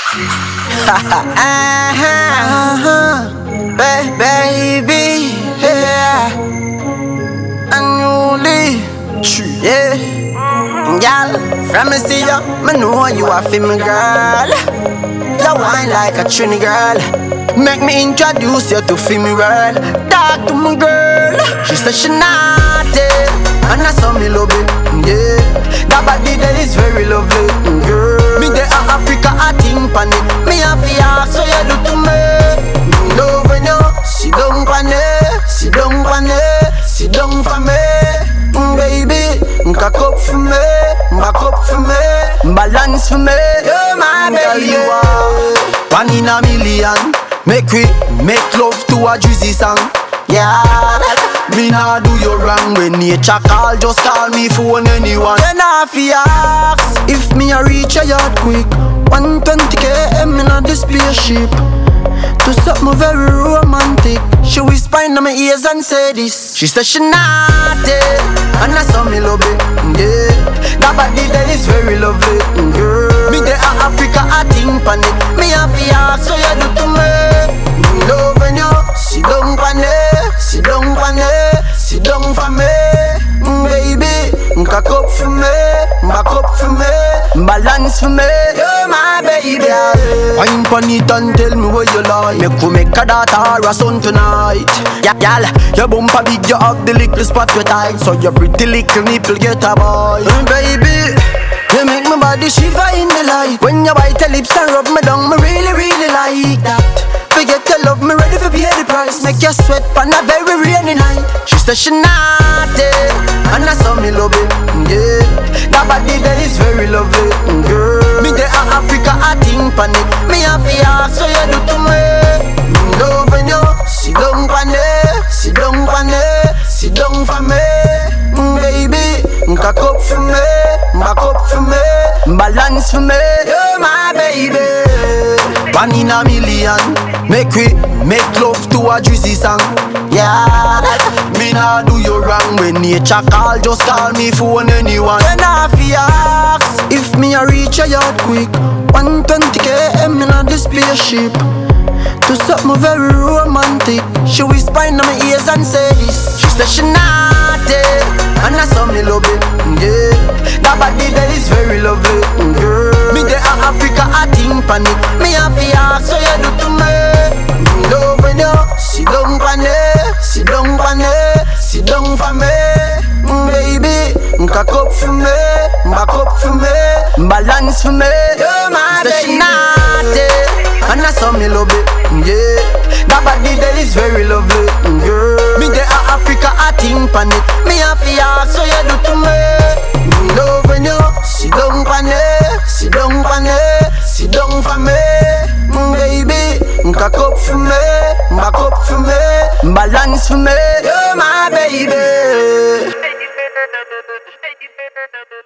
Baby, yeah, unruly, yeah. Girl, from me see ya, me know you a feel me, girl. You whine like a Trini girl. Make me introduce you to feel me, girl. Talk to me, girl. She said she naughty, and I saw me love it, yeah. That body there is very lovely, girl. Me there in Africa, I think pan it. Me have to ask, so you do to me. Loving you, sit down pan it, sit down pan it, sit down for me, baby. Cock up for me, back up for me, balance for me. You're my baby. You are one in a million. Make we make love to a juicy song. Yeah, me nah do you wrong. When nature call, just call me phone anyone. Then I fi ask if me a reach a yard quick. 120 km in the spaceship. Do something very romantic. She whisper in my ears and say this. She said she naughty, and I saw me love it, yeah. That body there is very lovely, girl. Me there in Africa, I think pan it. Me have to ask, so you do to me. Loving you, sit down pan it, sit down pan it, sit down for me, baby. Cock up for me, back up for me, balance for me. You're my baby. Wine pan it and tell me what you like. Make we make a daughter or a son tonight. Yeah, y'all, your bumper big, you have the little spot you tight. So your pretty little nipple get a boy. Baby, you make my body shiver in the light. When you bite your lips and rub me down, me really, really like that. Forget your love, me ready for pay the price. Make you sweat on a very rainy night. She said she naughty, and I saw me love it, yeah. That body there is very lovely, girl. Me there in Africa, I think pan it. Me have to ask, so you do to me. Loving you, sit down pan it, sit down pan it, sit down for me, baby. Cock up for me, back up for me, balance for me. You're my baby. One in a million. Make we make love to a juicy song. Yeah, me nah do you wrong. When nature call, just call me phone anyone. Then I fi ask if me a reach a yard quick. 120 km in the spaceship. Do something very romantic. She whisper in my ears and say this. She said she naughty, and I saw me love it, yeah. That body there is very lovely, girl. Me there in Africa, I think pan it. Me have to ask, so you do to me. Loving you, sit down pan it, sit down pan it, sit down for me, baby. Cock up for me, back up for me, balance for me. You're my baby. She naughty, and I saw me love it, yeah. That body there is very lovely, girl. Me there in Africa, I think pan it. Me have to ask, so you do to me. Loving you, sit down pan it, sit down pan it, sit down for me, baby. Cock up for me, back up for me, balance for me. You're my baby.